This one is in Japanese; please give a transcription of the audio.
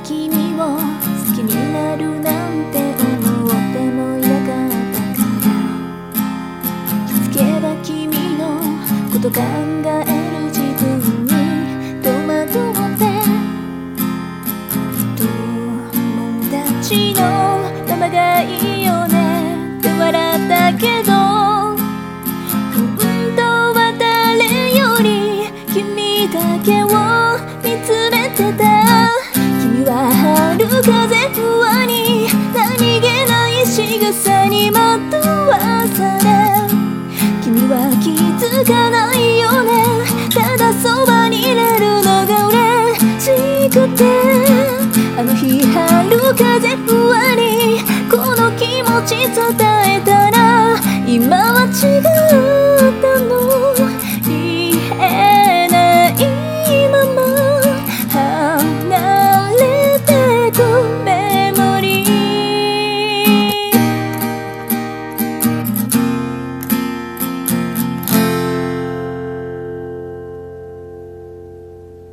君を好きになるなんて思ってもいなかったから気づけば君のこと考える自分に戸惑って友達のままがいいよねって笑ったけど本当は誰より君だけを見つめてた君は春風ふわに何気ない仕草にまと